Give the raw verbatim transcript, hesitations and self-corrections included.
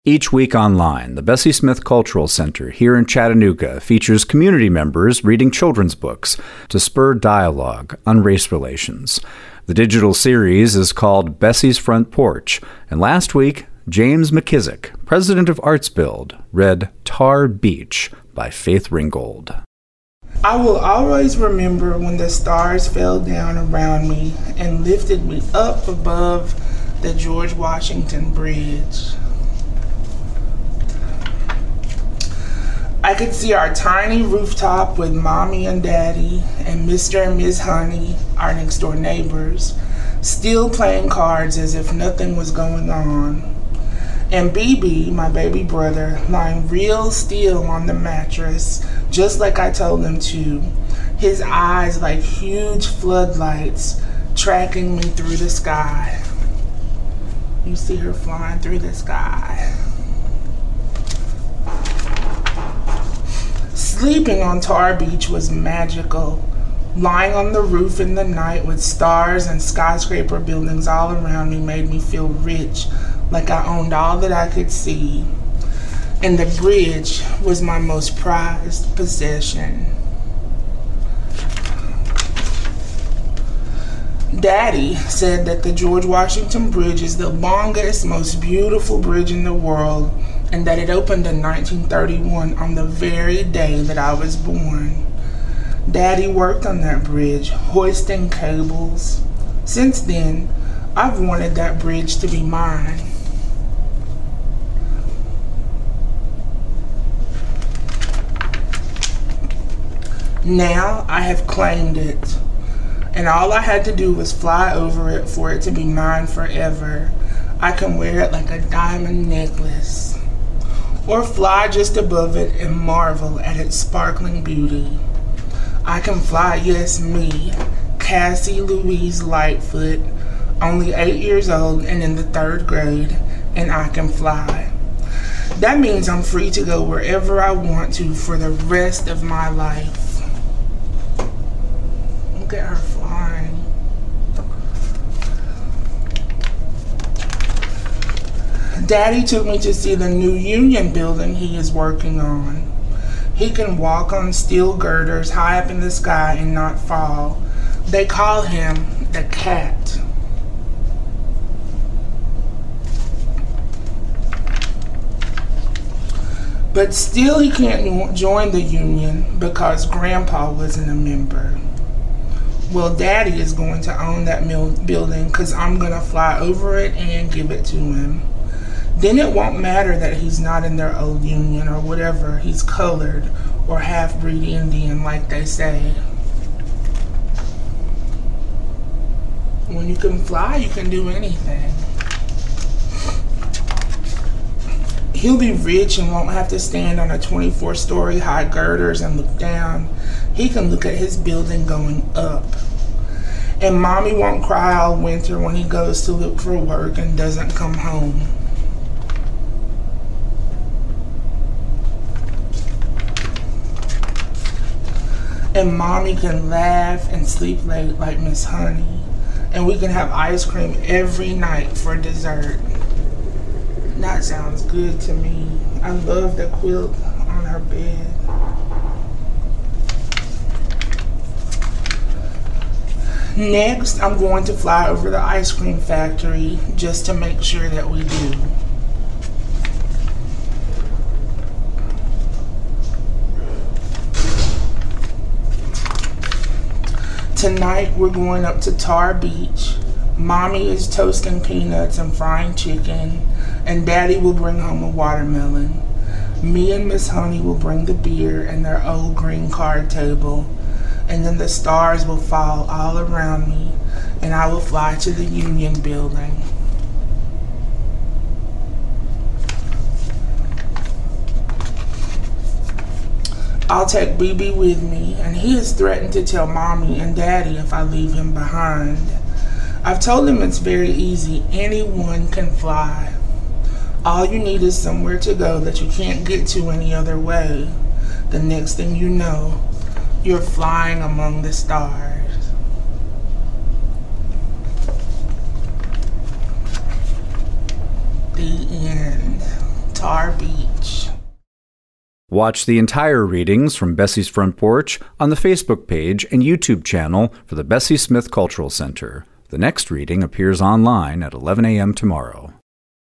Each week online, the Bessie Smith Cultural Center here in Chattanooga features community members reading children's books to spur dialogue on race relations. The digital series is called Bessie's Front Porch, and last week, James McKissick, president of ArtsBuild, read Tar Beach by Faith Ringgold. I will always remember when the stars fell down around me and lifted me up above the George Washington Bridge. I could see our tiny rooftop with Mommy and Daddy and Mister and Miss Honey, our next door neighbors, still playing cards as if nothing was going on. And B B, my baby brother, lying real still on the mattress, just like I told him to, his eyes like huge floodlights tracking me through the sky. You see her flying through the sky. Sleeping on Tar Beach was magical. Lying on the roof in the night with stars and skyscraper buildings all around me made me feel rich, like I owned all that I could see. And the bridge was my most prized possession. Daddy said that the George Washington Bridge is the longest, most beautiful bridge in the world, and that it opened in nineteen thirty-one on the very day that I was born. Daddy worked on that bridge, hoisting cables. Since then, I've wanted that bridge to be mine. Now I have claimed it, and all I had to do was fly over it for it to be mine forever. I can wear it like a diamond necklace, or fly just above it and marvel at its sparkling beauty. I can fly, yes, me, Cassie Louise Lightfoot, only eight years old and in the third grade, and I can fly. That means I'm free to go wherever I want to for the rest of my life. Look at her flying. Daddy took me to see the new Union building he is working on. He can walk on steel girders high up in the sky and not fall. They call him the Cat. But still he can't join the Union because Grandpa wasn't a member. Well, Daddy is going to own that building because I'm going to fly over it and give it to him. Then it won't matter that he's not in their old union or whatever. He's colored or half-breed Indian, like they say. When you can fly, you can do anything. He'll be rich and won't have to stand on a twenty-four story high girders and look down. He can look at his building going up. And Mommy won't cry all winter when he goes to look for work and doesn't come home. And Mommy can laugh and sleep late like Miss Honey. And we can have ice cream every night for dessert. That sounds good to me. I love the quilt on her bed. Next, I'm going to fly over the ice cream factory just to make sure that we do. Tonight, we're going up to Tar Beach. Mommy is toasting peanuts and frying chicken, and Daddy will bring home a watermelon. Me and Miss Honey will bring the beer and their old green card table, and then the stars will fall all around me, and I will fly to the Union building. I'll take B B with me, and he has threatened to tell Mommy and Daddy if I leave him behind. I've told him it's very easy. Anyone can fly. All you need is somewhere to go that you can't get to any other way. The next thing you know, you're flying among the stars. The end. Tar Beach. Watch the entire readings from Bessie's Front Porch on the Facebook page and YouTube channel for the Bessie Smith Cultural Center. The next reading appears online at eleven a.m. tomorrow.